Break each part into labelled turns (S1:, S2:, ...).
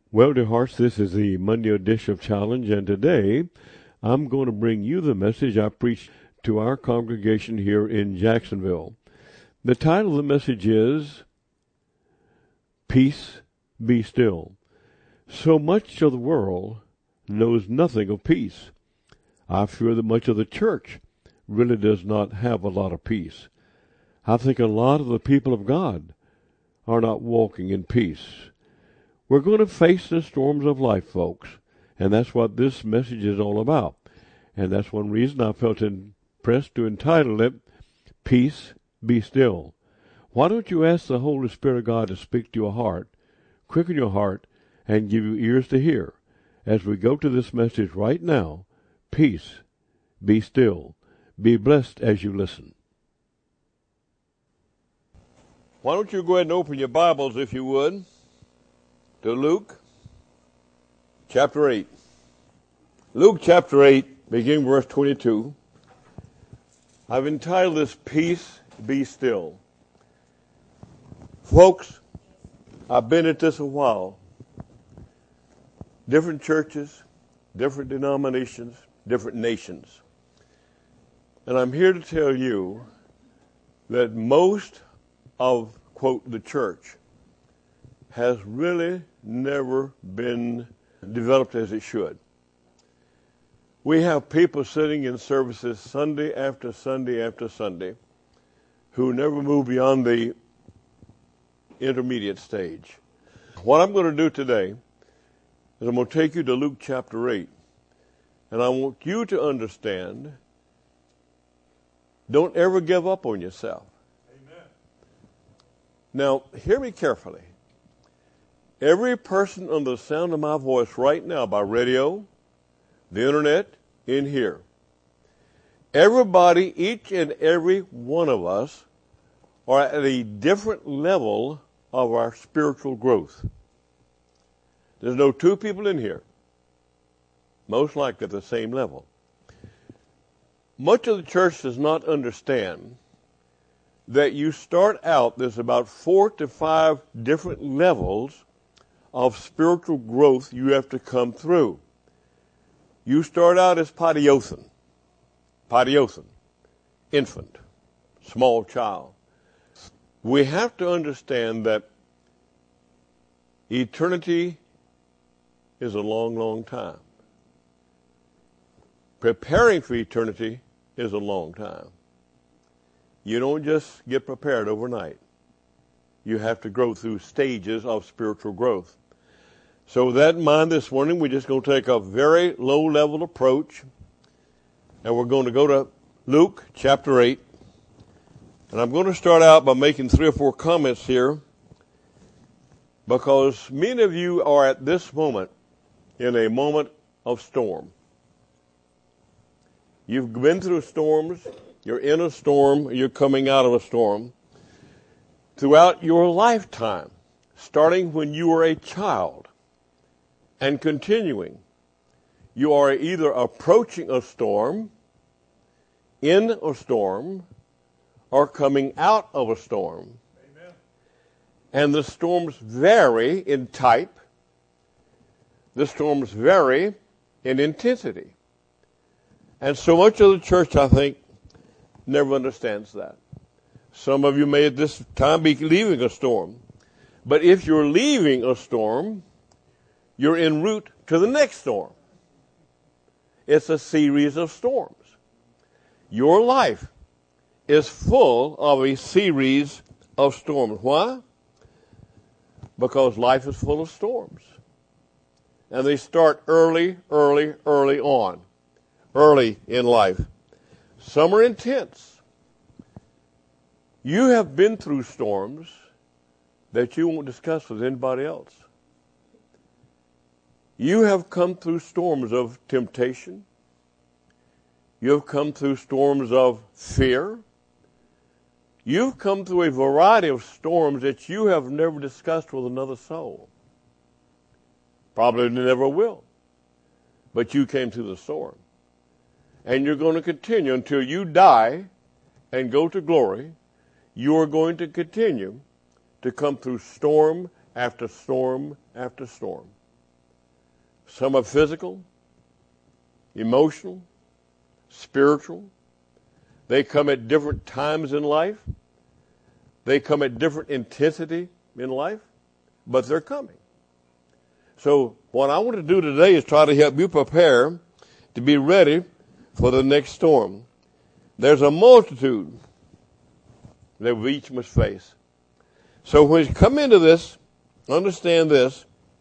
S1: Well, dear hearts, this is the Monday edition of Challenge, and today I'm going to bring you the message I preached to our congregation here in Jacksonville. The title of the message is, Peace, Be Still. So much of the world knows nothing of peace. I fear that much of the church really does not have a lot of peace. I think a lot of the people of God are not walking in peace. We're going to face the storms of life, folks, and that's what this message is all about. And that's one reason I felt impressed to entitle it, Peace, Be Still. Why don't you ask the Holy Spirit of God to speak to your heart, quicken your heart, and give you ears to hear as we go to this message right now, Peace, Be Still. Be blessed as you listen. Why don't you go ahead and open your Bibles, if you would, to Luke chapter 8. Luke chapter 8, beginning verse 22. I've entitled this, Peace, Be Still. Folks, I've been at this a while. Different churches, different denominations, different nations. And I'm here to tell you that most of, quote, the church has really never been developed as it should. We have people sitting in services Sunday after Sunday after Sunday who never move beyond the intermediate stage. What I'm going to do today is I'm going to take you to Luke chapter 8, and I want you to understand, don't ever give up on yourself. Amen. Now, hear me carefully. Every person under the sound of my voice right now, by radio, the internet, in here, everybody, each and every one of us, are at a different level of our spiritual growth. There's no two people in here, most likely at the same level. Much of the church does not understand that you start out, there's about 4 to 5 different levels of spiritual growth you have to come through. You start out as patiothen, infant, small child. We have to understand that eternity is a long, long time. Preparing for eternity is a long time. You don't just get prepared overnight. You have to grow through stages of spiritual growth. So with that in mind, this morning we're just going to take a very low-level approach, and we're going to go to Luke chapter 8. And I'm going to start out by making 3 or 4 comments here, because many of you are at this moment in a moment of storm. You've been through storms, you're in a storm, you're coming out of a storm. Throughout your lifetime, starting when you were a child and continuing, you are either approaching a storm, in a storm, or coming out of a storm. Amen. And the storms vary in type. The storms vary in intensity. And so much of the church, I think, never understands that. Some of you may at this time be leaving a storm. But if you're leaving a storm, you're en route to the next storm. It's a series of storms. Your life is full of a series of storms. Why? Because life is full of storms. And they start early on. Early in life. Some are intense. You have been through storms that you won't discuss with anybody else. You have come through storms of temptation. You have come through storms of fear. You've come through a variety of storms that you have never discussed with another soul. Probably never will. But you came through the storm. And you're going to continue until you die and go to glory. You are going to continue to come through storm after storm after storm. Some are physical, emotional, spiritual. They come at different times in life. They come at different intensity in life, but they're coming. So what I want to do today is try to help you prepare to be ready for the next storm. There's a multitude that we each must face. So when you come into this, understand this.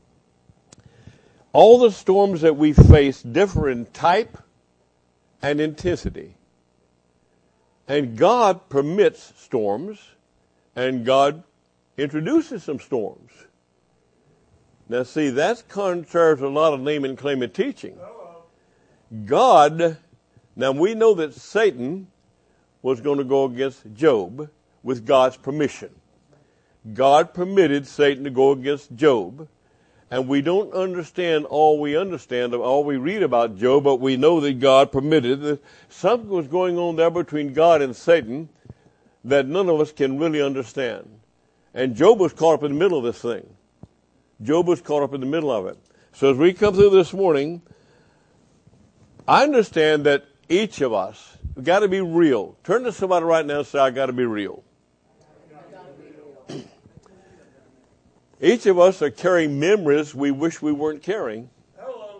S1: All the storms that we face differ in type and intensity. And God permits storms, and God introduces some storms. Now see, that's contrary to a lot of name and claiming teaching. God, now we know that Satan was going to go against Job with God's permission. God permitted Satan to go against Job. And we don't understand all we read about Job, but we know that God permitted that something was going on there between God and Satan that none of us can really understand. And Job was caught up in the middle of this thing. Job was caught up in the middle of it. So as we come through this morning, I understand that each of us, we've got to be real. Turn to somebody right now and say, I got to be real. Each of us are carrying memories we wish we weren't carrying. Hello.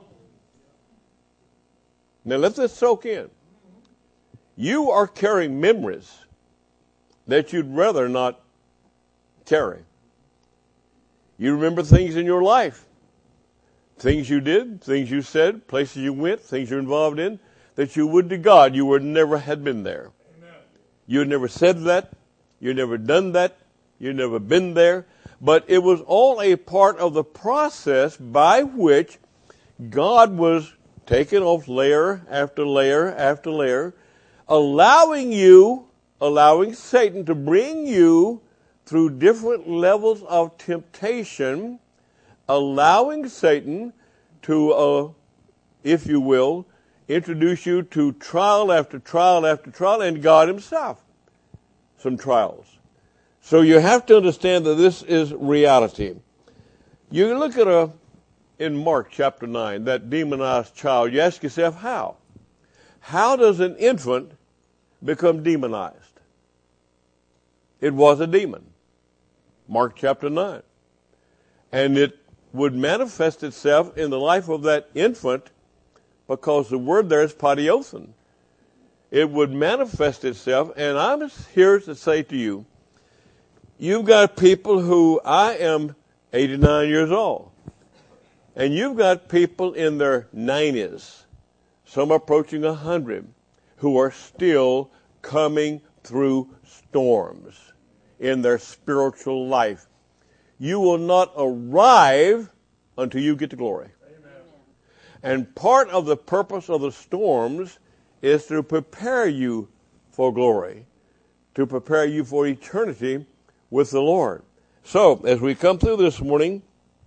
S1: Now let this soak in. You are carrying memories that you'd rather not carry. You remember things in your life, things you did, things you said, places you went, things you're involved in, that you would to God you would never had been there. Amen. You had never said that, you had never done that, you had never been there. But it was all a part of the process by which God was taking off layer after layer after layer, allowing Satan to bring you through different levels of temptation, allowing Satan to, if you will, introduce you to trial after trial after trial, and God himself, some trials. So you have to understand that this is reality. You look at in Mark chapter 9, that demonized child, you ask yourself, how? How does an infant become demonized? It was a demon. Mark chapter 9. And it would manifest itself in the life of that infant because the word there is patiothon. It would manifest itself, and I'm here to say to you, you've got people who, I am 89 years old, and you've got people in their 90s, some approaching 100, who are still coming through storms in their spiritual life. You will not arrive until you get to glory. Amen. And part of the purpose of the storms is to prepare you for glory, to prepare you for eternity with the Lord. So, as we come through this morning,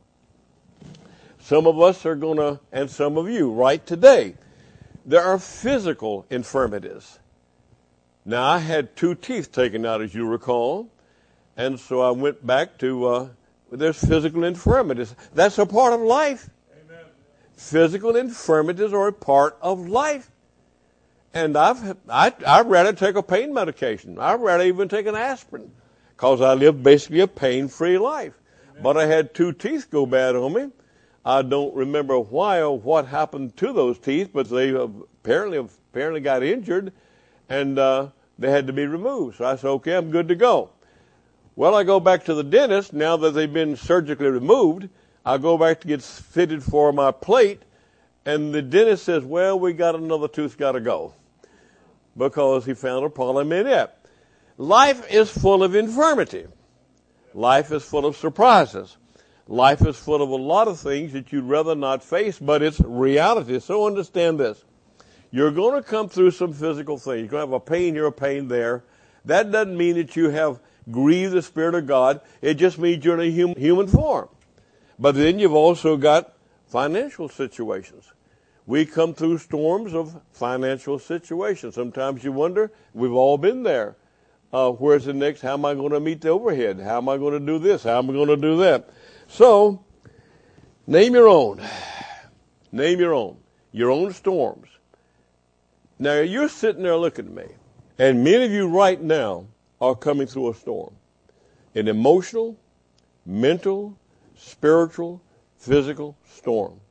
S1: some of us are going to, and some of you, right today, there are physical infirmities. Now, I had 2 teeth taken out, as you recall, and so I went back to, there's physical infirmities. That's a part of life. Amen. Physical infirmities are a part of life. And I'd rather take a pain medication. I'd rather even take an aspirin, because I live basically a pain-free life. Amen. But I had 2 teeth go bad on me. I don't remember why or what happened to those teeth, but they apparently got injured, and they had to be removed. So I said, okay, I'm good to go. Well, I go back to the dentist. Now that they've been surgically removed, I go back to get fitted for my plate, and the dentist says, well, we got another tooth got to go, because he found a problem in it. Life is full of infirmity. Life is full of surprises. Life is full of a lot of things that you'd rather not face, but it's reality. So understand this. You're going to come through some physical things. You're going to have a pain here, a pain there. That doesn't mean that you have grieved the Spirit of God. It just means you're in a human form. But then you've also got financial situations. We come through storms of financial situations. Sometimes you wonder, we've all been there. Where's the next? How am I going to meet the overhead? How am I going to do this? How am I going to do that? So, name your own. Name your own storms. Now, you're sitting there looking at me, and many of you right now are coming through a storm. An emotional, mental, spiritual, physical storm.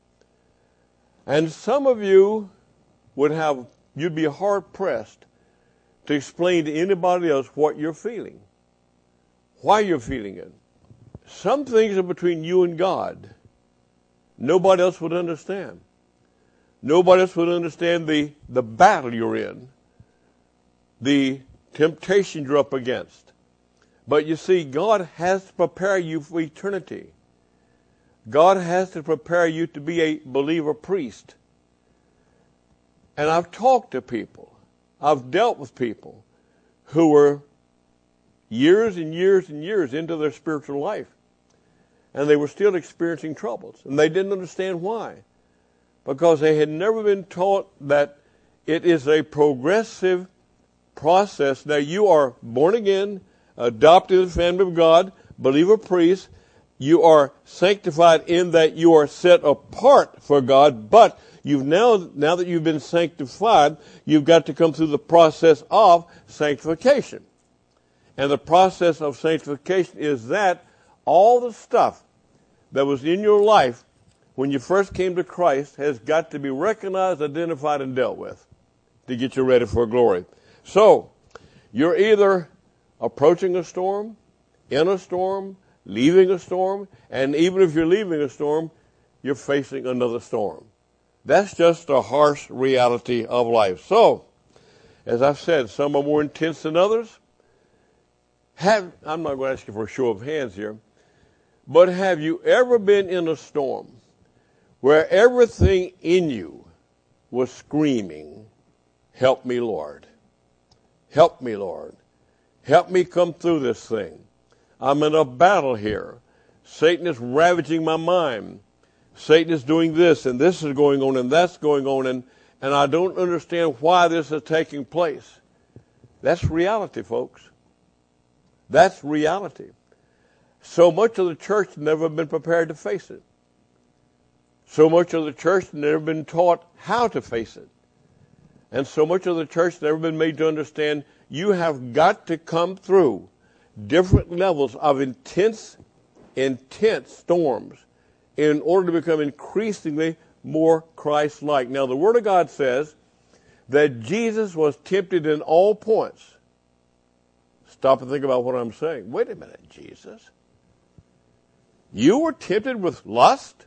S1: And some of you you'd be hard pressed to explain to anybody else what you're feeling, why you're feeling it. Some things are between you and God. Nobody else would understand. Nobody else would understand the battle you're in, the temptation you're up against. But you see, God has to prepare you for eternity. God has to prepare you to be a believer priest. And I've talked to people, I've dealt with people who were years and years and years into their spiritual life, and they were still experiencing troubles, and they didn't understand why. Because they had never been taught that it is a progressive process. Now, you are born again, adopted in the family of God, believer priest. You are sanctified in that you are set apart for God, but now that you've been sanctified, you've got to come through the process of sanctification. And the process of sanctification is that all the stuff that was in your life when you first came to Christ has got to be recognized, identified, and dealt with to get you ready for glory. So, you're either approaching a storm, in a storm, leaving a storm, and even if you're leaving a storm, you're facing another storm. That's just a harsh reality of life. So, as I've said, some are more intense than others. I'm not going to ask you for a show of hands here, but have you ever been in a storm where everything in you was screaming, "Help me, Lord. Help me, Lord. Help me come through this thing. I'm in a battle here. Satan is ravaging my mind. Satan is doing this, and this is going on, and that's going on, and I don't understand why this is taking place." That's reality, folks. That's reality. So much of the church has never been prepared to face it. So much of the church has never been taught how to face it. And so much of the church has never been made to understand you have got to come through different levels of intense storms in order to become increasingly more Christ-like. Now, the Word of God says that Jesus was tempted in all points. Stop and think about what I'm saying. Wait a minute, Jesus. You were tempted with lust?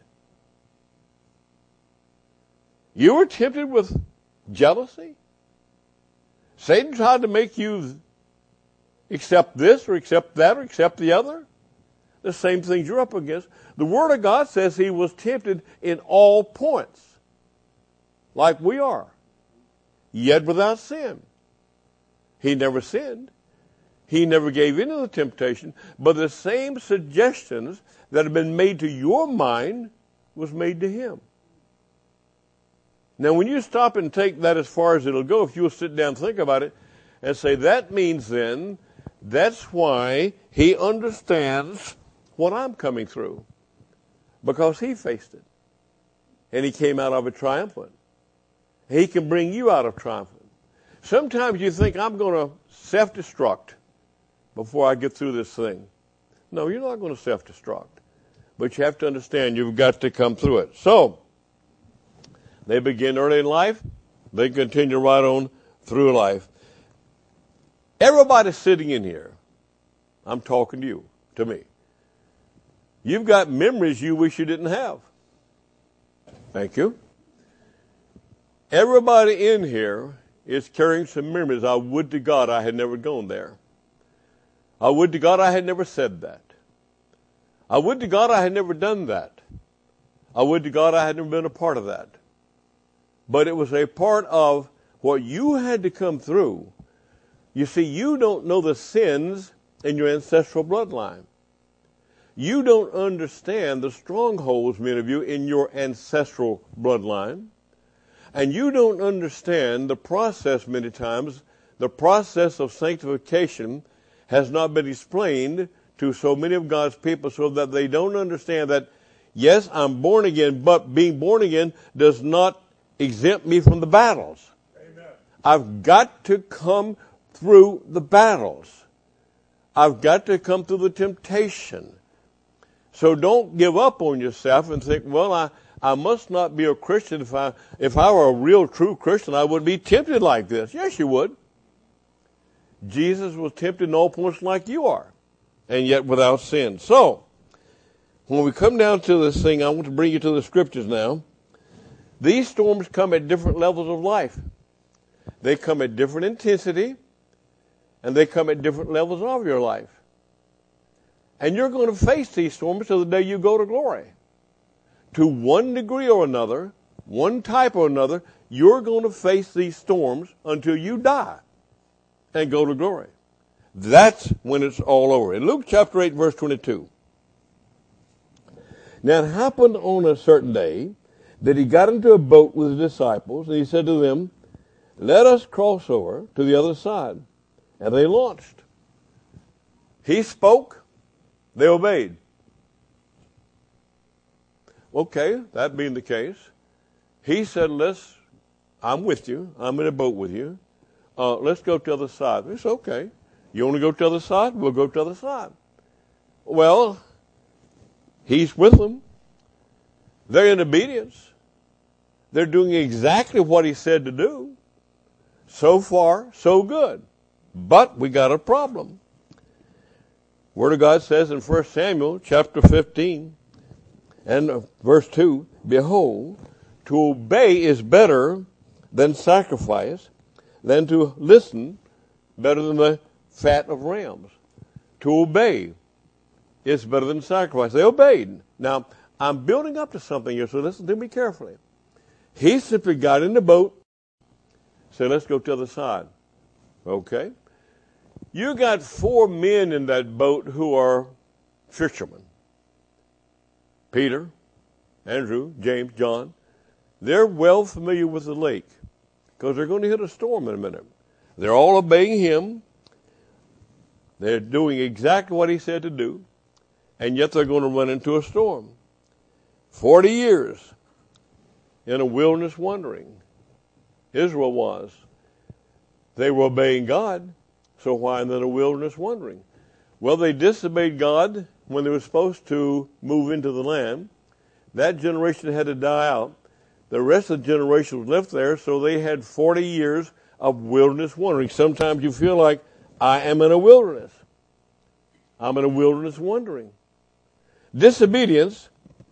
S1: You were tempted with jealousy? Satan tried to make you accept this or accept that or accept the other? The same things you're up against. The Word of God says he was tempted in all points, like we are, yet without sin. He never sinned. He never gave in to the temptation, but the same suggestions that have been made to your mind was made to him. Now, when you stop and take that as far as it'll go, if you'll sit down and think about it and say, that means then, that's why he understands what I'm coming through. Because he faced it. And he came out of it triumphant. He can bring you out of triumphant. Sometimes you think, I'm going to self-destruct before I get through this thing. No, you're not going to self-destruct. But you have to understand you've got to come through it. So, they begin early in life. They continue right on through life. Everybody sitting in here, I'm talking to you, to me. You've got memories you wish you didn't have. Thank you. Everybody in here is carrying some memories. I would to God I had never gone there. I would to God I had never said that. I would to God I had never done that. I would to God I had never been a part of that. But it was a part of what you had to come through. You see, you don't know the sins in your ancestral bloodline. You don't understand the strongholds, many of you, in your ancestral bloodline. And you don't understand the process many times. The process of sanctification has not been explained to so many of God's people so that they don't understand that Yes, I'm born again, but being born again does not exempt me from the battles. Amen. I've got to come through the battles. I've got to come through the temptation. So don't give up on yourself and think, well, I must not be a Christian. If I were a real, true Christian, I would be tempted like this. Yes, you would. Jesus was tempted in all points like you are, and yet without sin. So, when we come down to this thing, I want to bring you to the scriptures now. These storms come at different levels of life. They come at different intensity, and they come at different levels of your life. And you're going to face these storms till the day you go to glory. To one degree or another, one type or another, you're going to face these storms until you die and go to glory. That's when it's all over. In Luke chapter 8, verse 22. Now it happened on a certain day that he got into a boat with his disciples, and he said to them, let us cross over to the other side. And they launched. He spoke, they obeyed. Okay, that being the case, he said, I'm with you. I'm in a boat with you. Let's go to the other side. It's okay. You want to go to the other side? We'll go to the other side. Well, he's with them. They're in obedience. They're doing exactly what he said to do. So far, so good. But we got a problem. Word of God says in 1 Samuel chapter 15 and verse 2, behold, to obey is better than sacrifice, than to listen better than the fat of rams. To obey is better than sacrifice. They obeyed. Now, I'm building up to something here, so listen to me carefully. He simply got in the boat, said, let's go to the other side. Okay? You got 4 men in that boat who are fishermen. Peter, Andrew, James, John. They're well familiar with the lake because they're going to hit a storm in a minute. They're all obeying him. They're doing exactly what he said to do, and yet they're going to run into a storm. 40 years in a wilderness wandering, Israel was. They were obeying God, so why in the wilderness wandering? Well, they disobeyed God when they were supposed to move into the land. That generation had to die out. The rest of the generation was left there, so they had 40 years of wilderness wandering. Sometimes you feel like, I am in a wilderness. I'm in a wilderness wandering. Disobedience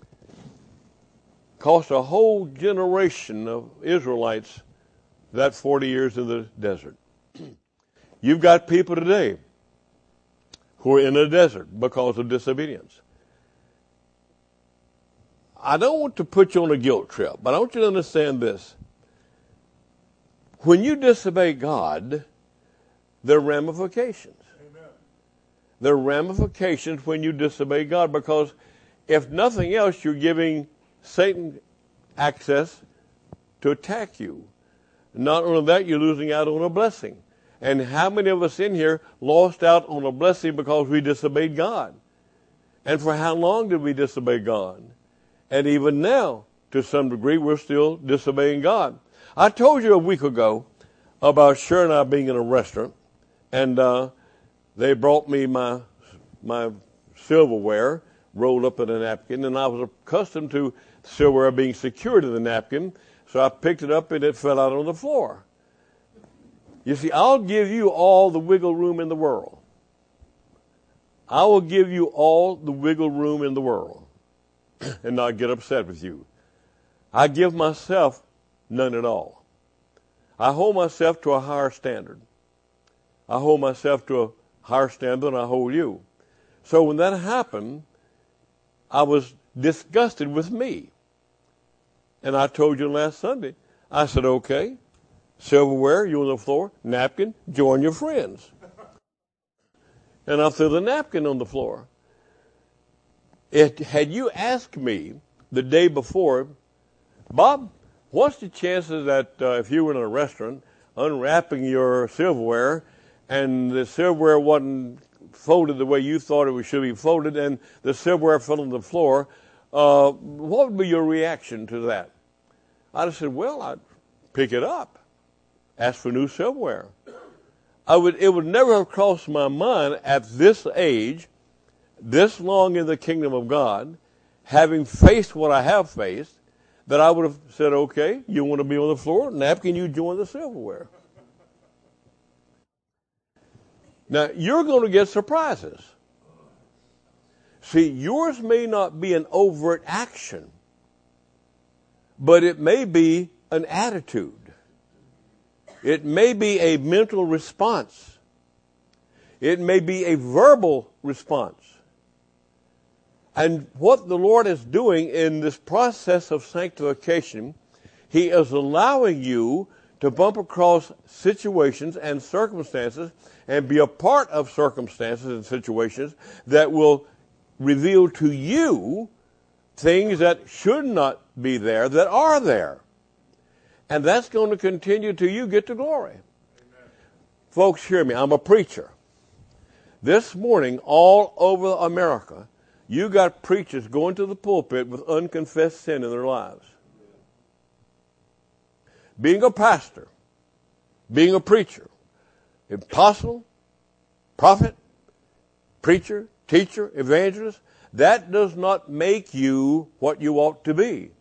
S1: cost a whole generation of Israelites that 40 years in the desert. You've got people today who are in a desert because of disobedience. I don't want to put you on a guilt trip, but I want you to understand this. When you disobey God, there are ramifications. Amen. There are ramifications when you disobey God because if nothing else, you're giving Satan access to attack you. Not only that, you're losing out on a blessing. And how many of us in here lost out on a blessing because we disobeyed God? And for how long did we disobey God? And even now, to some degree, we're still disobeying God. I told you a week ago about Sher and I being in a restaurant, and they brought me my silverware rolled up in a napkin, and I was accustomed to silverware being secured in the napkin, so I picked it up and it fell out on the floor. You see, I'll give you all the wiggle room in the world. I will give you all the wiggle room in the world and not get upset with you. I give myself none at all. I hold myself to a higher standard. I hold myself to a higher standard than I hold you. So when that happened, I was disgusted with me. And I told you last Sunday, I said, okay, silverware, you on the floor, napkin, join your friends. And I threw the napkin on the floor. Had you asked me the day before, Bob, what's the chances that if you were in a restaurant unwrapping your silverware and the silverware wasn't folded the way you thought it should be folded and the silverware fell on the floor, what would be your reaction to that? I'd have said, well, I'd pick it up, ask for new silverware. It would never have crossed my mind at this age, this long in the kingdom of God, having faced what I have faced, that I would have said, okay, you want to be on the floor? Napkin, you join the silverware. Now, you're going to get surprises. See, yours may not be an overt action, but it may be an attitude. It may be a mental response. It may be a verbal response. And what the Lord is doing in this process of sanctification, He is allowing you to bump across situations and circumstances and be a part of circumstances and situations that will reveal to you things that should not be there that are there. And that's going to continue till you get to glory. Amen. Folks, hear me. I'm a preacher. This morning, all over America, you got preachers going to the pulpit with unconfessed sin in their lives. Being a pastor, being a preacher, apostle, prophet, preacher, teacher, evangelist, that does not make you what you ought to be.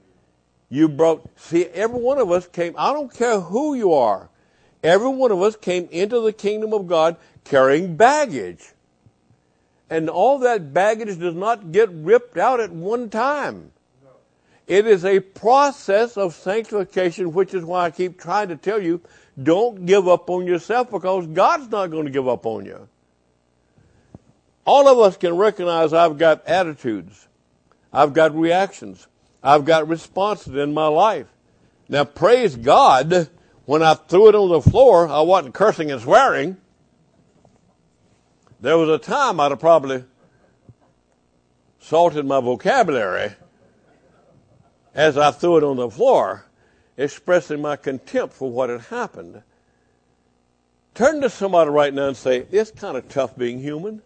S1: See, every one of us came, I don't care who you are, every one of us came into the kingdom of God carrying baggage. And all that baggage does not get ripped out at one time. No. It is a process of sanctification, which is why I keep trying to tell you, don't give up on yourself, because God's not going to give up on you. All of us can recognize I've got attitudes. I've got reactions. I've got responses in my life. Now, praise God, when I threw it on the floor, I wasn't cursing and swearing. There was a time I'd have probably salted my vocabulary as I threw it on the floor, expressing my contempt for what had happened. Turn to somebody right now and say, it's kind of tough being human.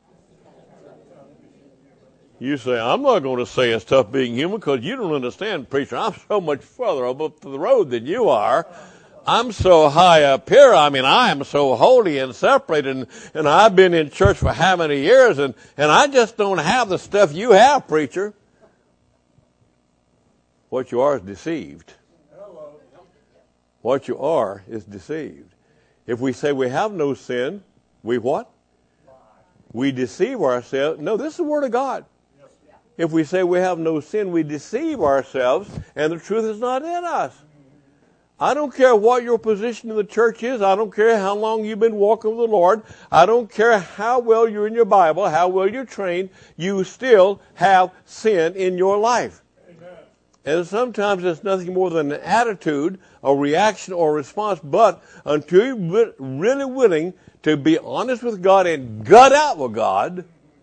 S1: You say, I'm not going to say it's tough being human because you don't understand, preacher. I'm so much further up the road than you are. I'm so high up here. I mean, I am so holy and separated, and I've been in church for how many years, and I just don't have the stuff you have, preacher. What you are is deceived. What you are is deceived. If we say we have no sin, we what? We deceive ourselves. No, this is the Word of God. If we say we have no sin, we deceive ourselves, and the truth is not in us. I don't care what your position in the church is. I don't care how long you've been walking with the Lord. I don't care how well you're in your Bible, how well you're trained. You still have sin in your life. Amen. And sometimes it's nothing more than an attitude, a reaction, or a response. But until you're really willing to be honest with God and gut out with God,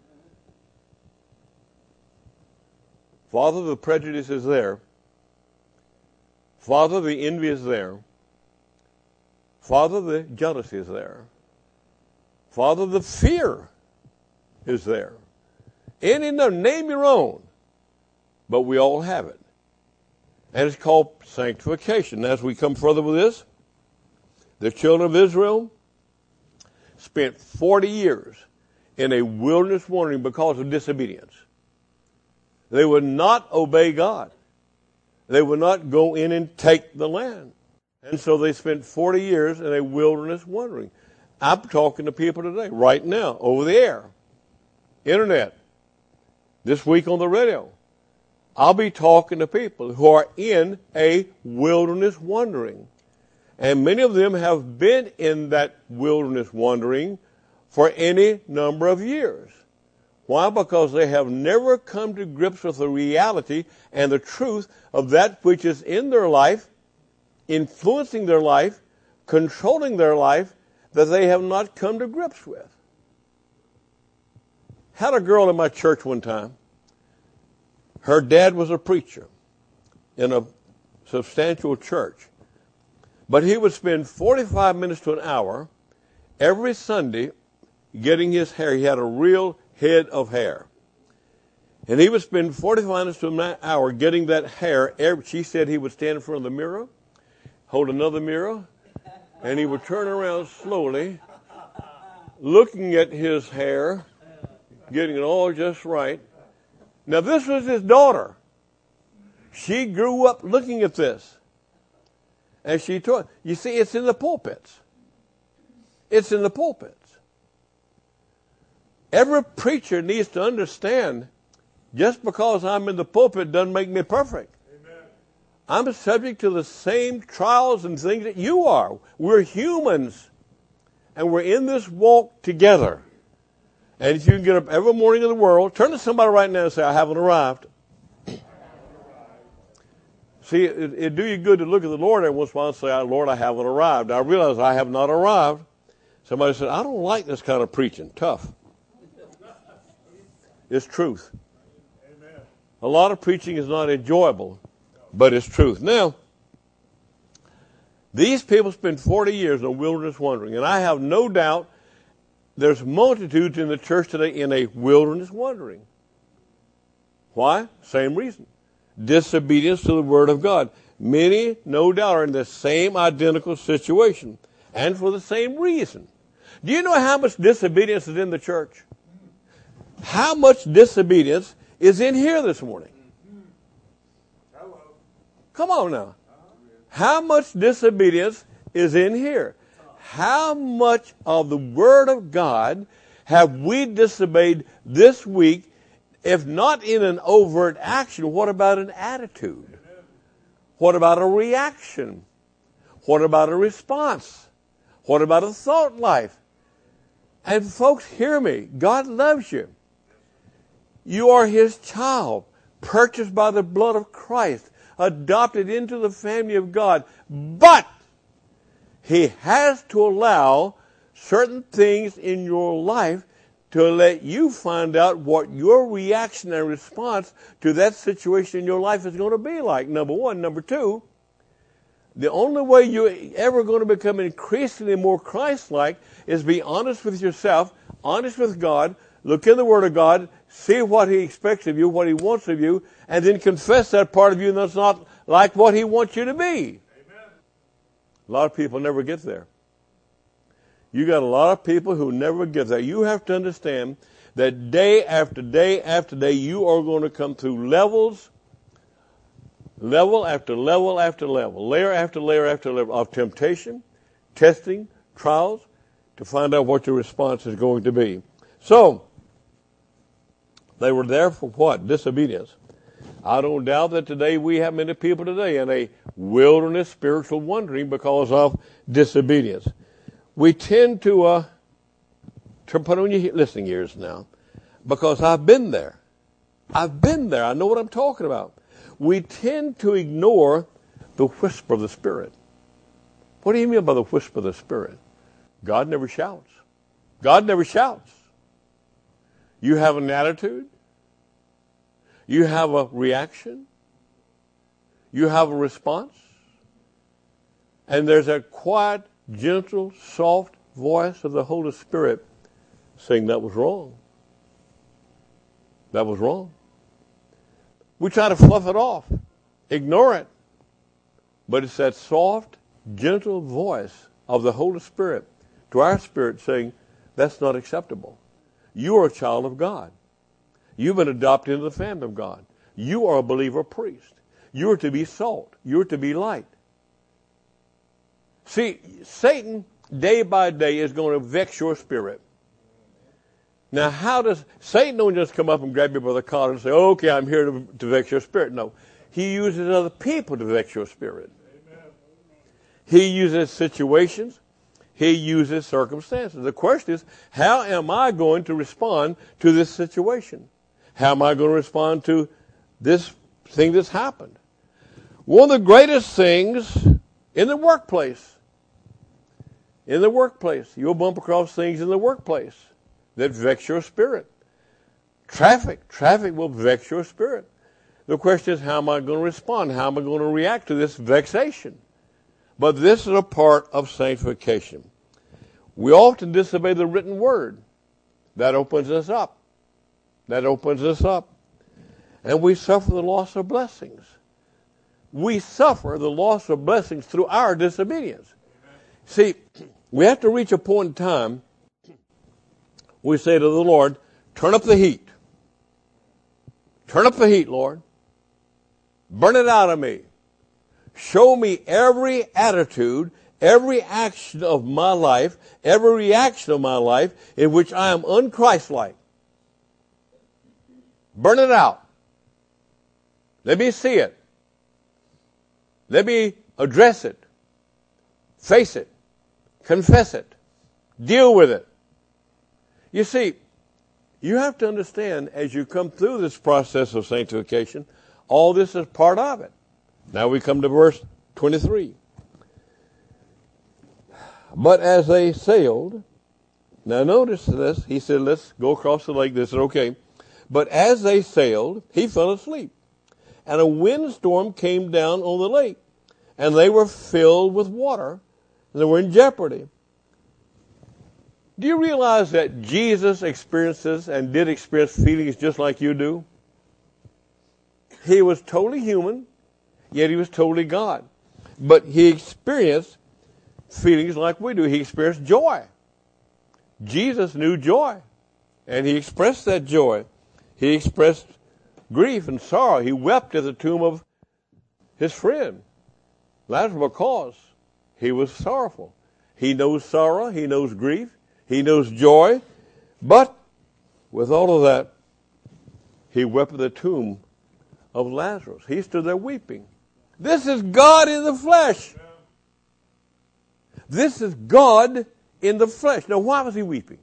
S1: Father, the prejudice is there. Father, the envy is there. Father, the jealousy is there. Father, the fear is there. Any number, name your own. But we all have it. And it's called sanctification. As we come further with this, the children of Israel spent 40 years in a wilderness wandering because of disobedience. They would not obey God. They would not go in and take the land. And so they spent 40 years in a wilderness wandering. I'm talking to people today, right now, over the air, internet, this week on the radio. I'll be talking to people who are in a wilderness wandering. And many of them have been in that wilderness wandering for any number of years. Why? Because they have never come to grips with the reality and the truth of that which is in their life, influencing their life, controlling their life, that they have not come to grips with. Had a girl in my church one time. Her dad was a preacher in a substantial church. But he would spend 45 minutes to an hour every Sunday getting his hair. He had a real head of hair. And he would spend 45 minutes to an hour getting that hair. She said he would stand in front of the mirror, hold another mirror, and he would turn around slowly, looking at his hair, getting it all just right. Now, this was his daughter. She grew up looking at this. And she taught. You see, it's in the pulpits. It's in the pulpits. Every preacher needs to understand, just because I'm in the pulpit doesn't make me perfect. Amen. I'm subject to the same trials and things that you are. We're humans. And we're in this walk together. And if you can get up every morning of the world, turn to somebody right now and say, I haven't arrived. See, it'd do you good to look at the Lord every once in a while and say, Lord, I haven't arrived. I realize I have not arrived. Somebody said, I don't like this kind of preaching. Tough. It's truth. Amen. A lot of preaching is not enjoyable, but it's truth. Now, these people spend 40 years in the wilderness wandering, and I have no doubt there's multitudes in the church today in a wilderness wandering. Why? Same reason. Disobedience to the Word of God. Many, no doubt, are in the same identical situation, and for the same reason. Do you know how much disobedience is in the church? How much disobedience is in here this morning? Come on now. How much disobedience is in here? How much of the Word of God have we disobeyed this week? If not in an overt action, what about an attitude? What about a reaction? What about a response? What about a thought life? And folks, hear me. God loves you. You are His child, purchased by the blood of Christ, adopted into the family of God. But He has to allow certain things in your life to let you find out what your reaction and response to that situation in your life is going to be like, number one. Number two, the only way you're ever going to become increasingly more Christ-like is be honest with yourself, honest with God, look in the Word of God, see what He expects of you, what He wants of you, and then confess that part of you that's not like what He wants you to be. Amen. A lot of people never get there. You got a lot of people who never get there. You have to understand that day after day after day, you are going to come through levels, level after level after level, layer after layer after layer of temptation, testing, trials, to find out what your response is going to be. So, they were there for what? Disobedience. I don't doubt that today we have many people today in a wilderness spiritual wandering because of disobedience. We tend to put on your listening ears now, because I've been there. I've been there. I know what I'm talking about. We tend to ignore the whisper of the Spirit. What do you mean by the whisper of the Spirit? God never shouts. God never shouts. You have an attitude. You have a reaction. You have a response. And there's a quiet, gentle, soft voice of the Holy Spirit saying that was wrong. That was wrong. We try to fluff it off, ignore it. But it's that soft, gentle voice of the Holy Spirit to our spirit saying, that's not acceptable. You are a child of God. You've been adopted into the family of God. You are a believer priest. You are to be salt. You are to be light. See, Satan, day by day, is going to vex your spirit. Now, how does Satan don't just come up and grab you by the collar and say, okay, I'm here to vex your spirit. No, he uses other people to vex your spirit. Amen. He uses situations. He uses circumstances. The question is, how am I going to respond to this situation? How am I going to respond to this thing that's happened? One of the greatest things in the workplace, you'll bump across things in the workplace that vex your spirit. Traffic will vex your spirit. The question is, how am I going to respond? How am I going to react to this vexation? But this is a part of sanctification. We often disobey the written word. That opens us up. And we suffer the loss of blessings. We suffer the loss of blessings through our disobedience. See, we have to reach a point in time we say to the Lord, turn up the heat. Turn up the heat, Lord. Burn it out of me. Show me every attitude, every action of my life, every reaction of my life in which I am unchristlike. Burn it out. Let me see it. Let me address it. Face it. Confess it. Deal with it. You see, you have to understand as you come through this process of sanctification, all this is part of it. Now we come to verse 23. But as they sailed, now notice this, he said, let's go across the lake. They said, okay. But as they sailed, he fell asleep. And a windstorm came down on the lake, and they were filled with water, and they were in jeopardy. Do you realize that Jesus experiences and did experience feelings just like you do? He was totally human, yet he was totally God. But he experienced feelings like we do. He experienced joy. Jesus knew joy, and he expressed that joy. He expressed grief and sorrow. He wept at the tomb of his friend Lazarus because he was sorrowful. He knows sorrow. He knows grief. He knows joy. But with all of that, he wept at the tomb of Lazarus. He stood there weeping. This is God in the flesh. This is God in the flesh. Now, why was he weeping?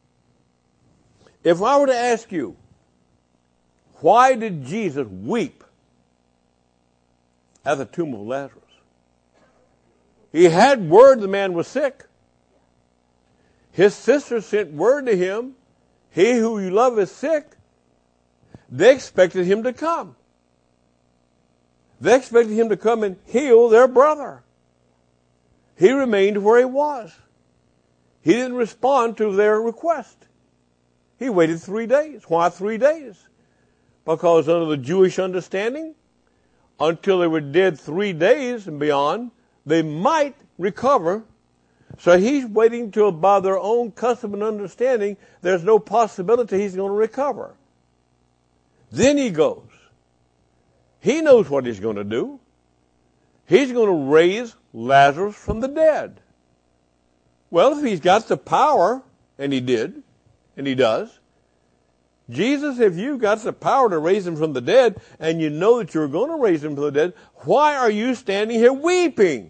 S1: If I were to ask you, why did Jesus weep at the tomb of Lazarus? He had word the man was sick. His sister sent word to him, he who you love is sick. They expected him to come. They expected him to come and heal their brother. He remained where he was. He didn't respond to their request. He waited 3 days. Why 3 days? Because under the Jewish understanding, until they were dead 3 days and beyond, they might recover. So he's waiting till by their own custom and understanding, there's no possibility he's going to recover. Then he goes. He knows what he's going to do. He's going to raise Lazarus from the dead. Well, if he's got the power, and he did, and he does, Jesus, if you've got the power to raise him from the dead, and you know that you're going to raise him from the dead, why are you standing here weeping?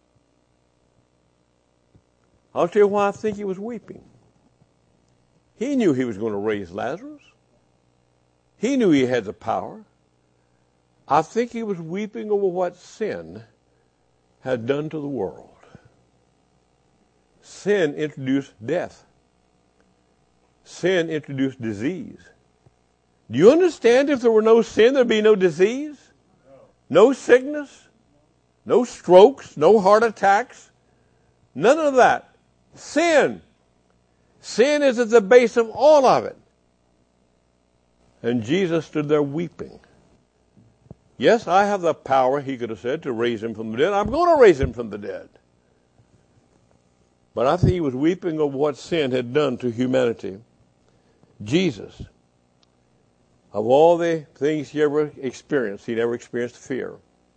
S1: I'll tell you why I think he was weeping. He knew he was going to raise Lazarus. He knew he had the power. I think he was weeping over what sin had done to the world. Sin introduced death. Sin introduced disease. Do you understand if there were no sin, there'd be no disease? No sickness? No strokes? No heart attacks? None of that. Sin. Sin is at the base of all of it. And Jesus stood there weeping. Yes, I have the power, he could have said, to raise him from the dead. I'm going to raise him from the dead. But I think he was weeping over what sin had done to humanity. Jesus, of all the things he ever experienced, he never experienced fear.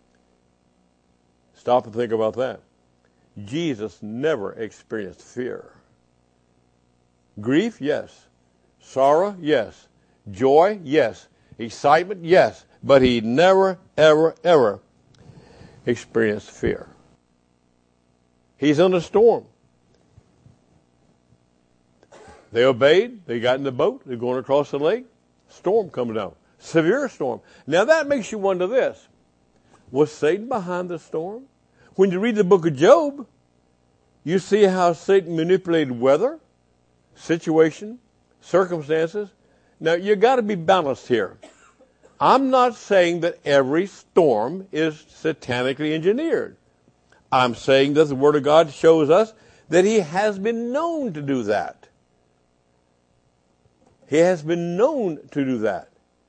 S1: Stop and think about that. Jesus never experienced fear. Grief, yes. Sorrow, yes. Joy, yes. Excitement, yes. But he never, ever, ever experienced fear. He's in a storm. They obeyed. They got in the boat. They're going across the lake. Storm coming down. Severe storm. Now that makes you wonder this. Was Satan behind the storm? When you read the book of Job, you see how Satan manipulated weather, situation, circumstances. Now you got to be balanced here. I'm not saying that every storm is satanically engineered. I'm saying that the Word of God shows us that he has been known to do that. He has been known to do that.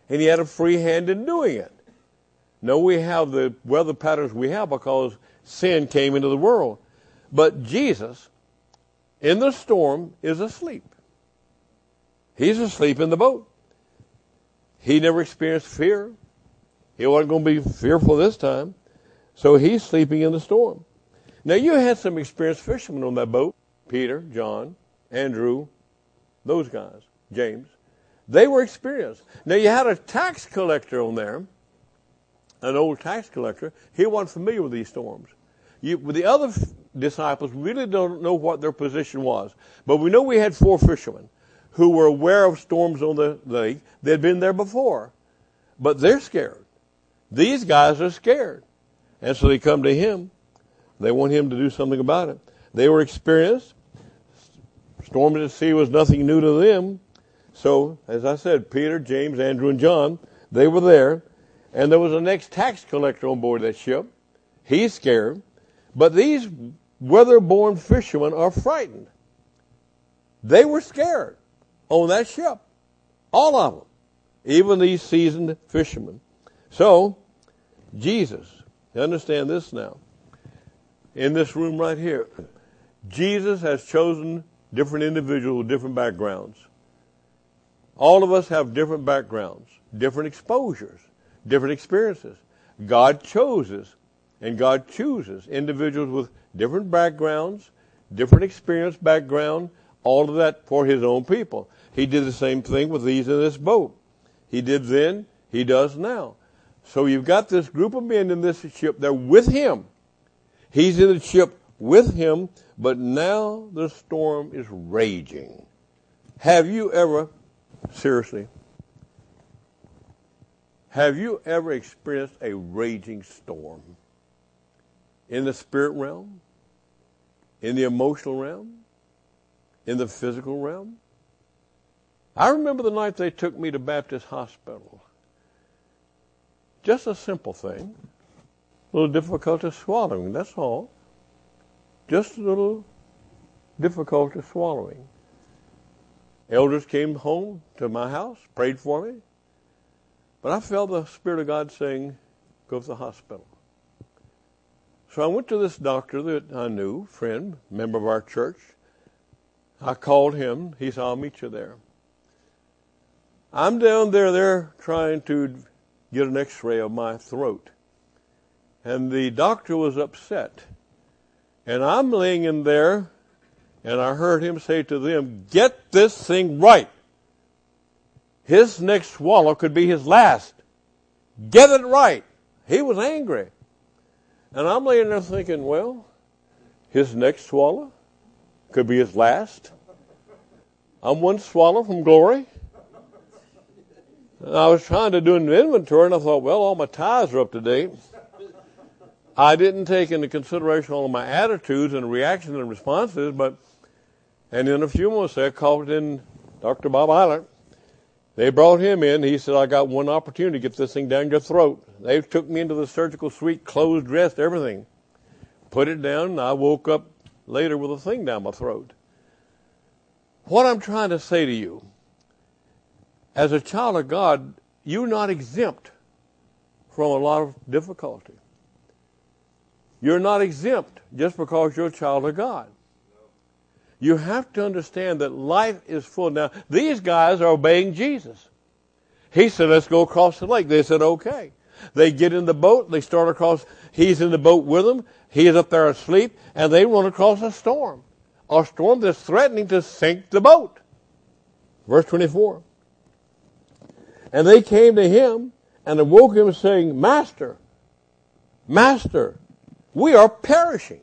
S1: and he had a free hand in doing it. No, we have the weather patterns we have because sin came into the world. But Jesus, in the storm, is asleep. He's asleep in the boat. He never experienced fear. He wasn't going to be fearful this time. So he's sleeping in the storm. Now, you had some experienced fishermen on that boat. Peter, John, Andrew, those guys, James. They were experienced. Now, you had a tax collector on there, an old tax collector. He wasn't familiar with these storms. With the other disciples, we really don't know what their position was. But we know we had 4 fishermen who were aware of storms on the lake. They'd been there before. But they're scared. These guys are scared. And so they come to him. They want him to do something about it. They were experienced. Storm at the sea was nothing new to them. So, as I said, Peter, James, Andrew, and John, they were there. And there was an ex-tax collector on board that ship. He's scared. But these weather-born fishermen are frightened. They were scared on that ship. All of them. Even these seasoned fishermen. So, Jesus, you understand this now. In this room right here, Jesus has chosen different individuals with different backgrounds. All of us have different backgrounds, different exposures, different experiences. God chooses and God chooses individuals with different backgrounds, different experience background, all of that for his own people. He did the same thing with these in this boat. He did then, he does now. So you've got this group of men in this ship. They're with him. He's in the ship with him, but now the storm is raging. Have you ever, seriously, have you ever experienced a raging storm? In the spirit realm? In the emotional realm? In the physical realm? I remember the night they took me to Baptist Hospital. Just a simple thing. A little difficulty swallowing, that's all. Just a little difficulty swallowing. Elders came home to my house, prayed for me. But I felt the Spirit of God saying, go to the hospital. So I went to this doctor that I knew, friend, member of our church. I called him. He said, I'll meet you there. I'm down there, they're trying to get an x-ray of my throat. And the doctor was upset. And I'm laying in there, and I heard him say to them, get this thing right. His next swallow could be his last. Get it right. He was angry. And I'm laying there thinking, well, his next swallow could be his last. I'm one swallow from glory. And I was trying to do an inventory, and I thought, well, all my ties are up to date. I didn't take into consideration all of my attitudes and reactions and responses, and in a few moments I called in Dr. Bob Eilert. They brought him in. He said, I got one opportunity to get this thing down your throat. They took me into the surgical suite, closed, dressed, everything. Put it down, and I woke up later with a thing down my throat. What I'm trying to say to you, as a child of God, you're not exempt from a lot of difficulty. You're not exempt just because you're a child of God. You have to understand that life is full. Now, these guys are obeying Jesus. He said, let's go across the lake. They said, okay. They get in the boat. They start across. He's in the boat with them. He is up there asleep. And they run across a storm that's threatening to sink the boat. Verse 24. And they came to him and awoke him saying, Master, Master, we are perishing.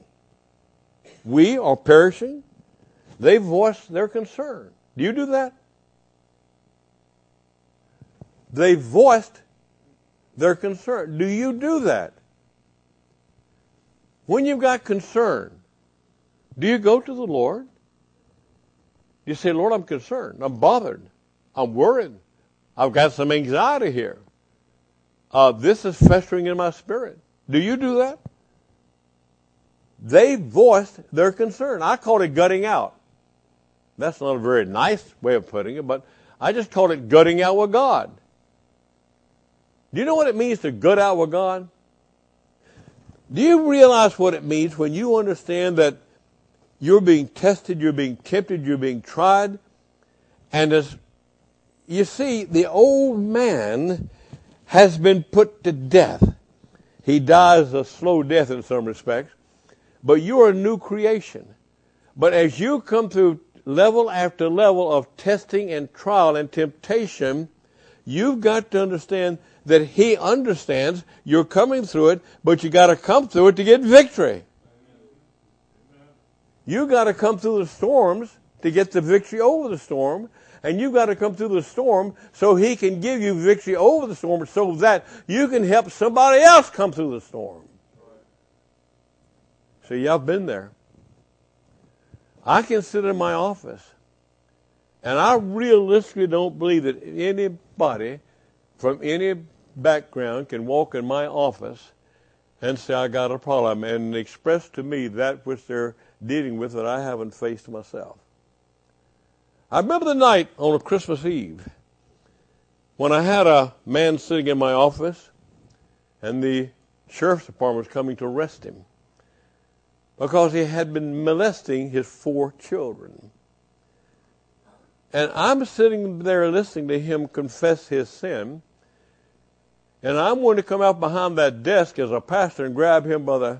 S1: We are perishing. They voiced their concern. Do you do that? They voiced their concern. Do you do that? When you've got concern, do you go to the Lord? You say, Lord, I'm concerned. I'm bothered. I'm worried. I've got some anxiety here. This is festering in my spirit. Do you do that? They voiced their concern. I call it gutting out. That's not a very nice way of putting it, but I just call it gutting out with God. Do you know what it means to gut out with God? Do you realize what it means when you understand that you're being tested, you're being tempted, you're being tried? And as you see, the old man has been put to death. He dies a slow death in some respects, but you're a new creation. But as you come through level after level of testing and trial and temptation, you've got to understand that he understands you're coming through it, but you got to come through it to get victory. You got to come through the storms to get the victory over the storm, and you've got to come through the storm so he can give you victory over the storm so that you can help somebody else come through the storm. See, I've been there. I can sit in my office, and I realistically don't believe that anybody from any background can walk in my office and say, I got a problem, and express to me that which they're dealing with that I haven't faced myself. I remember the night on a Christmas Eve when I had a man sitting in my office, and the sheriff's department was coming to arrest him because he had been molesting his 4 children. And I'm sitting there listening to him confess his sin, and I'm going to come out behind that desk as a pastor and grab him by the...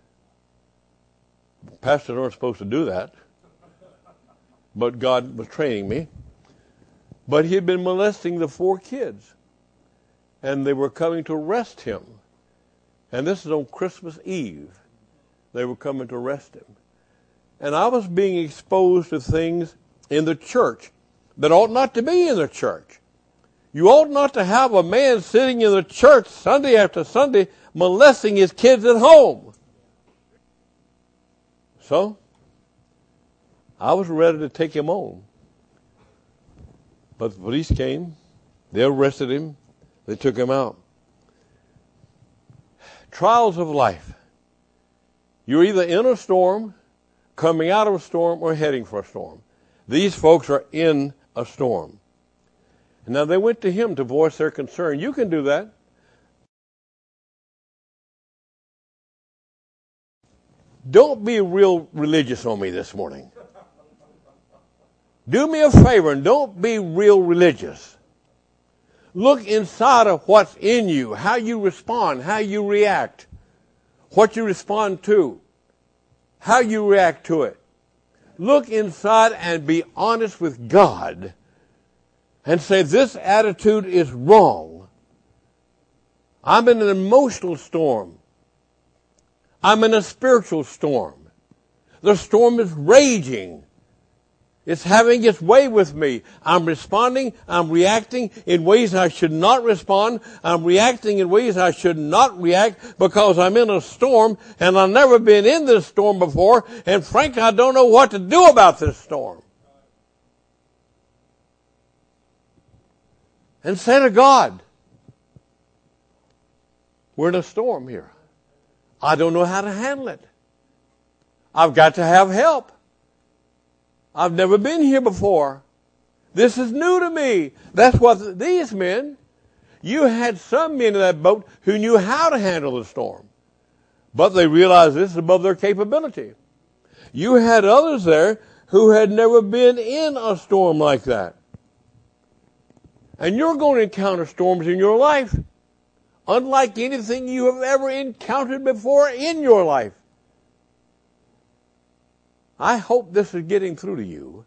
S1: Pastors aren't supposed to do that, but God was training me. But he had been molesting the 4 kids, and they were coming to arrest him. And this is on Christmas Eve. They were coming to arrest him. And I was being exposed to things in the church that ought not to be in the church. You ought not to have a man sitting in the church Sunday after Sunday molesting his kids at home. So, I was ready to take him on. But the police came. They arrested him. They took him out. Trials of life. You're either in a storm, coming out of a storm, or heading for a storm. These folks are in a storm. And now they went to him to voice their concern. You can do that. Don't be real religious on me this morning. Do me a favor and don't be real religious. Look inside of what's in you, how you respond, how you react, what you respond to, how you react to it. Look inside and be honest with God and say, this attitude is wrong. I'm in an emotional storm. I'm in a spiritual storm. The storm is raging. It's having its way with me. I'm responding, I'm reacting in ways I should not respond. I'm reacting in ways I should not react because I'm in a storm and I've never been in this storm before, and frankly, I don't know what to do about this storm. And say to God, we're in a storm here. I don't know how to handle it. I've got to have help. I've never been here before. This is new to me. That's what these men, you had some men in that boat who knew how to handle the storm, but they realized this is above their capability. You had others there who had never been in a storm like that. And you're going to encounter storms in your life, unlike anything you have ever encountered before in your life. I hope this is getting through to you.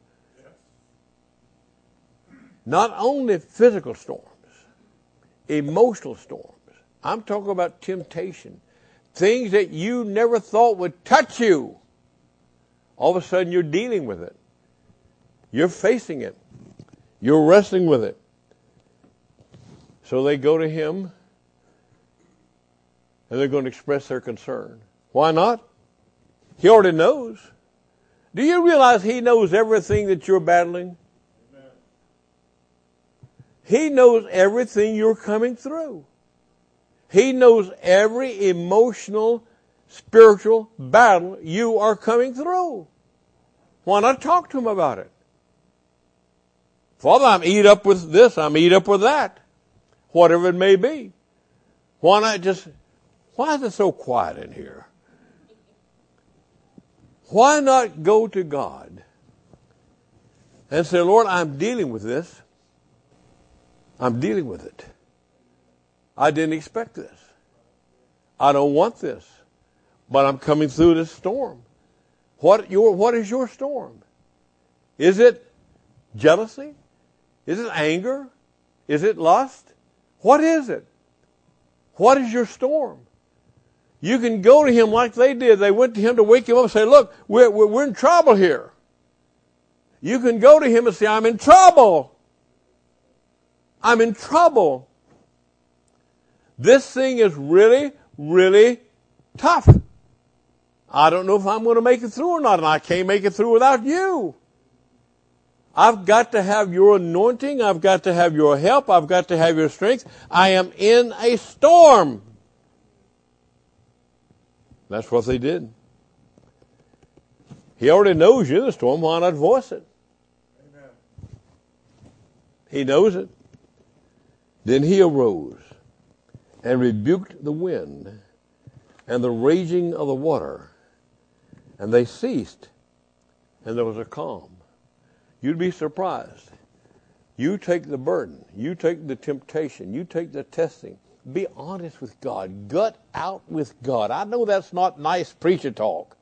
S1: Not only physical storms, emotional storms. I'm talking about temptation. Things that you never thought would touch you. All of a sudden you're dealing with it. You're facing it. You're wrestling with it. So they go to him and they're going to express their concern. Why not? He already knows. Do you realize he knows everything that you're battling? Amen. He knows everything you're coming through. He knows every emotional, spiritual battle you are coming through. Why not talk to him about it? Father, I'm eat up with this, I'm eat up with that. Whatever it may be. why is it so quiet in here? Why not go to God and say, Lord, I'm dealing with this. I'm dealing with it. I didn't expect this. I don't want this. But I'm coming through this storm. What is your storm? Is it jealousy? Is it anger? Is it lust? What is it? What is your storm? You can go to him like they did. They went to him to wake him up and say, look, we're in trouble here. You can go to him and say, I'm in trouble. I'm in trouble. This thing is really, really tough. I don't know if I'm going to make it through or not, and I can't make it through without you. I've got to have your anointing. I've got to have your help. I've got to have your strength. I am in a storm. That's what they did. He already knows you're in the storm. Why not voice it? Amen. He knows it. Then he arose and rebuked the wind and the raging of the water, and they ceased, and there was a calm. You'd be surprised. You take the burden. You take the temptation. You take the testing. Be honest with God. Gut out with God. I know that's not nice preacher talk.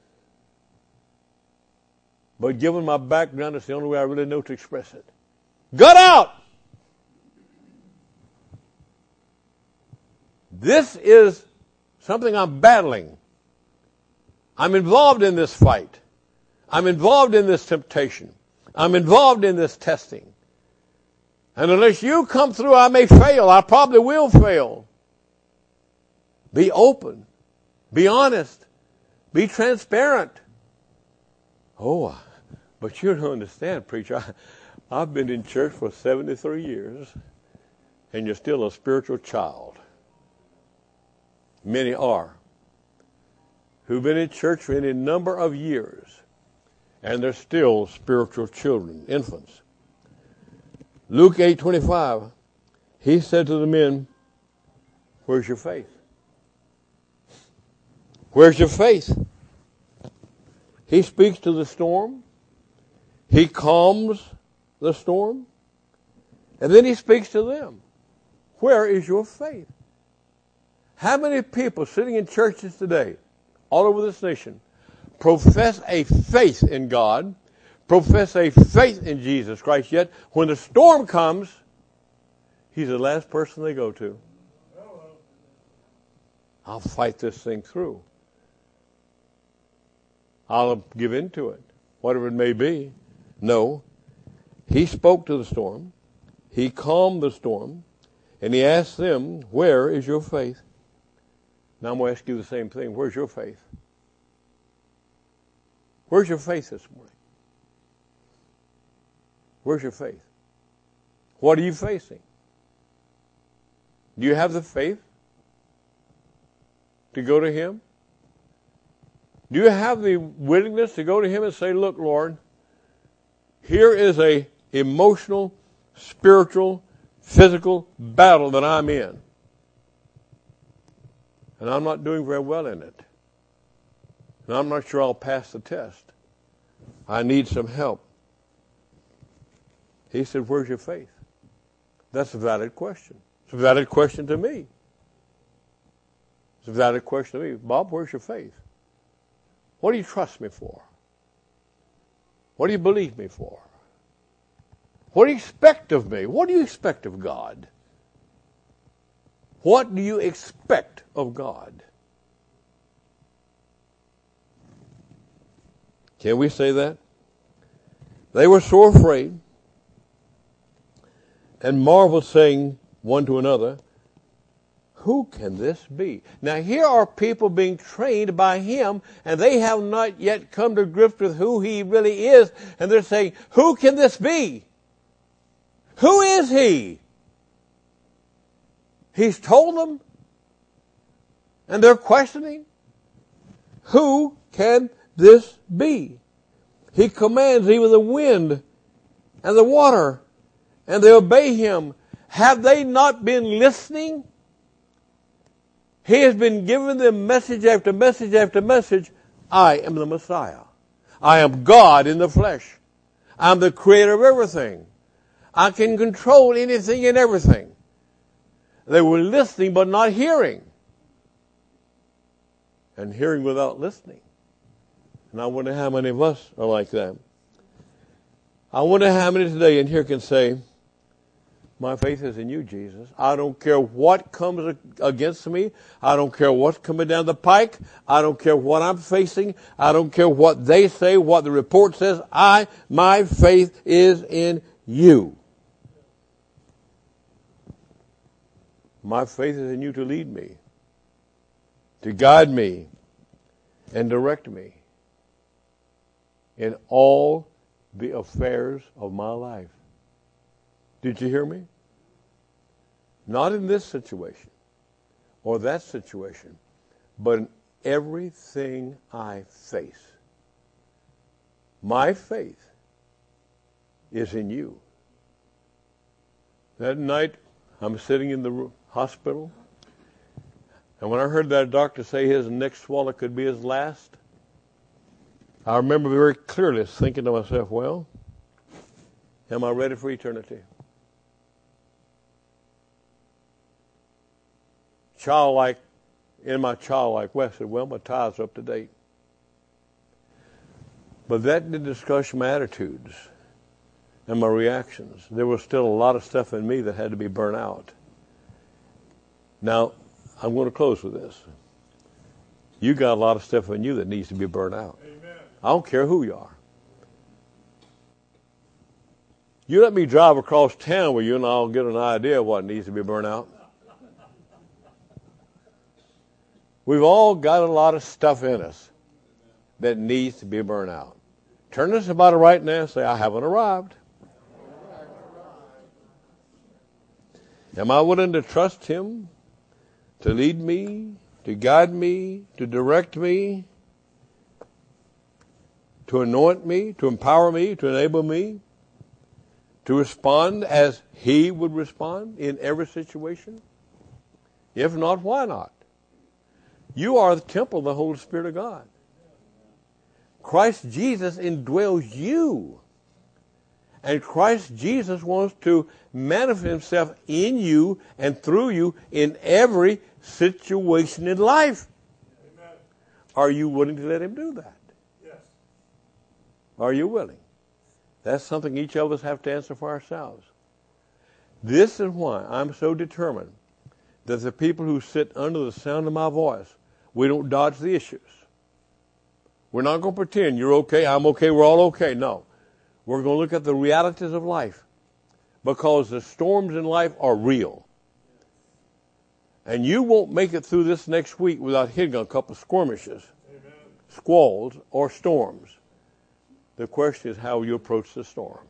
S1: But given my background, it's the only way I really know to express it. Gut out! This is something I'm battling. I'm involved in this fight. I'm involved in this temptation. I'm involved in this testing. And unless you come through, I may fail. I probably will fail. Be open. Be honest. Be transparent. Oh, but you don't understand, preacher. I've been in church for 73 years, and you're still a spiritual child. Many are. Who've been in church for any number of years, and they're still spiritual children, infants. Luke 8:25, he said to the men, where's your faith? Where's your faith? He speaks to the storm. He calms the storm. And then he speaks to them. Where is your faith? How many people sitting in churches today, all over this nation, profess a faith in God, profess a faith in Jesus Christ, yet when the storm comes, he's the last person they go to. I'll fight this thing through. I'll give in to it, whatever it may be. No. He spoke to the storm. He calmed the storm. And he asked them, where is your faith? Now I'm going to ask you the same thing. Where's your faith? Where's your faith this morning? Where's your faith? What are you facing? Do you have the faith to go to him? Do you have the willingness to go to him and say, look, Lord, here is a emotional, spiritual, physical battle that I'm in. And I'm not doing very well in it. And I'm not sure I'll pass the test. I need some help. He said, where's your faith? That's a valid question. It's a valid question to me. It's a valid question to me. Bob, where's your faith? What do you trust me for? What do you believe me for? What do you expect of me? What do you expect of God? What do you expect of God? Can we say that? They were so afraid and marveled, saying one to another, who can this be? Now here are people being trained by him, and they have not yet come to grips with who he really is, and they're saying, who can this be? Who is he? He's told them, and they're questioning. Who can this be? He commands even the wind and the water, and they obey him. Have they not been listening? He has been giving them message after message after message. I am the Messiah. I am God in the flesh. I'm the creator of everything. I can control anything and everything. They were listening but not hearing. And hearing without listening. And I wonder how many of us are like that. I wonder how many today in here can say, my faith is in you, Jesus. I don't care what comes against me. I don't care what's coming down the pike. I don't care what I'm facing. I don't care what they say, what the report says. My faith is in you. My faith is in you to lead me, to guide me, and direct me in all the affairs of my life. Did you hear me? Not in this situation or that situation, but in everything I face. My faith is in you. That night, I'm sitting in the hospital, and when I heard that doctor say his next swallow could be his last, I remember very clearly thinking to myself, well, am I ready for eternity? In my childlike way, I said, well, my tithes are up to date. But that didn't discuss my attitudes and my reactions. There was still a lot of stuff in me that had to be burnt out. Now, I'm going to close with this. You got a lot of stuff in you that needs to be burnt out. Amen. I don't care who you are. You let me drive across town with you and I'll get an idea of what needs to be burnt out. We've all got a lot of stuff in us that needs to be burned out. Turn to somebody right now and say, I haven't arrived. Am I willing to trust him to lead me, to guide me, to direct me, to anoint me, to empower me, to enable me, to respond as he would respond in every situation? If not, why not? You are the temple of the Holy Spirit of God. Christ Jesus indwells you. And Christ Jesus wants to manifest himself in you and through you in every situation in life. Amen. Are you willing to let him do that? Yes. Are you willing? That's something each of us have to answer for ourselves. This is why I'm so determined that the people who sit under the sound of my voice, we don't dodge the issues. We're not going to pretend you're okay, I'm okay, we're all okay. No. We're going to look at the realities of life, because the storms in life are real. And you won't make it through this next week without hitting a couple of skirmishes, amen, squalls, or storms. The question is how you approach the storm.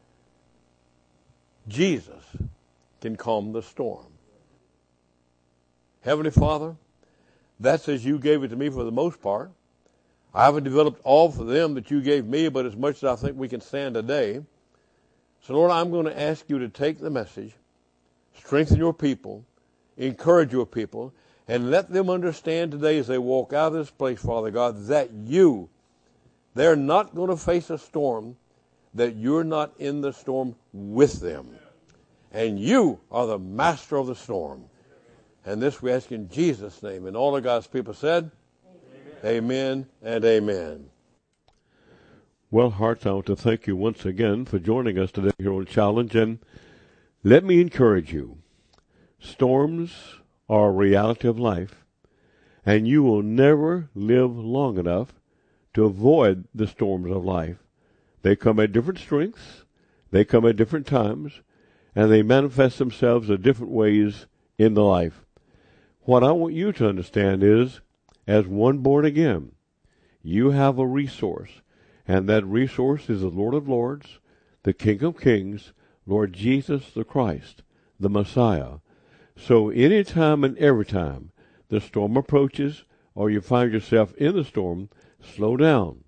S1: Jesus can calm the storm. Heavenly Father, that's as you gave it to me for the most part. I haven't developed all for them that you gave me, but as much as I think we can stand today. So, Lord, I'm going to ask you to take the message, strengthen your people, encourage your people, and let them understand today as they walk out of this place, Father God, that they're not going to face a storm, that you're not in the storm with them. And you are the master of the storm. And this we ask in Jesus' name. And all of God's people said, amen and amen. Well, hearts, I want to thank you once again for joining us today here on Challenge. And let me encourage you. Storms are a reality of life. And you will never live long enough to avoid the storms of life. They come at different strengths. They come at different times. And they manifest themselves in different ways in the life. What I want you to understand is, as one born again, you have a resource, and that resource is the Lord of Lords, the King of Kings, Lord Jesus the Christ, the Messiah. So any time and every time the storm approaches or you find yourself in the storm, slow down,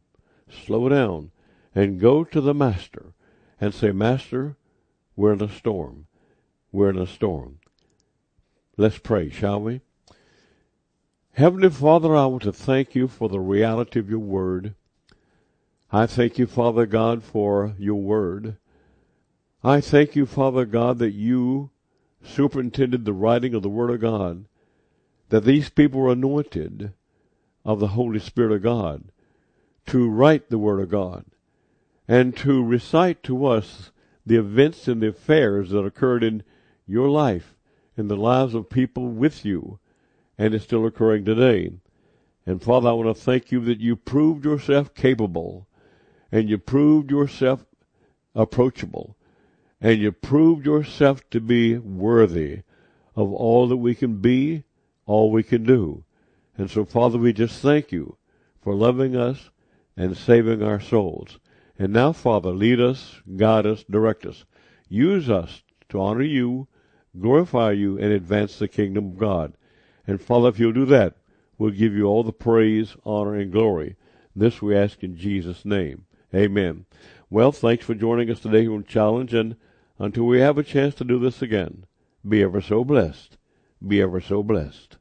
S1: and go to the Master and say, Master, we're in a storm. We're in a storm. Let's pray, shall we? Heavenly Father, I want to thank you for the reality of your word. I thank you, Father God, for your word. I thank you, Father God, that you superintended the writing of the word of God, that these people were anointed of the Holy Spirit of God to write the word of God and to recite to us the events and the affairs that occurred in your life, in the lives of people with you, and is still occurring today. And Father, I want to thank you that you proved yourself capable, and you proved yourself approachable, and you proved yourself to be worthy of all that we can be, all we can do. And so, Father, we just thank you for loving us and saving our souls. And now, Father, lead us, guide us, direct us. Use us to honor you, glorify you, and advance the kingdom of God. And Father, if you'll do that, we'll give you all the praise, honor, and glory. This we ask in Jesus' name. Amen. Well, thanks for joining us today on Challenge, and until we have a chance to do this again, be ever so blessed. Be ever so blessed.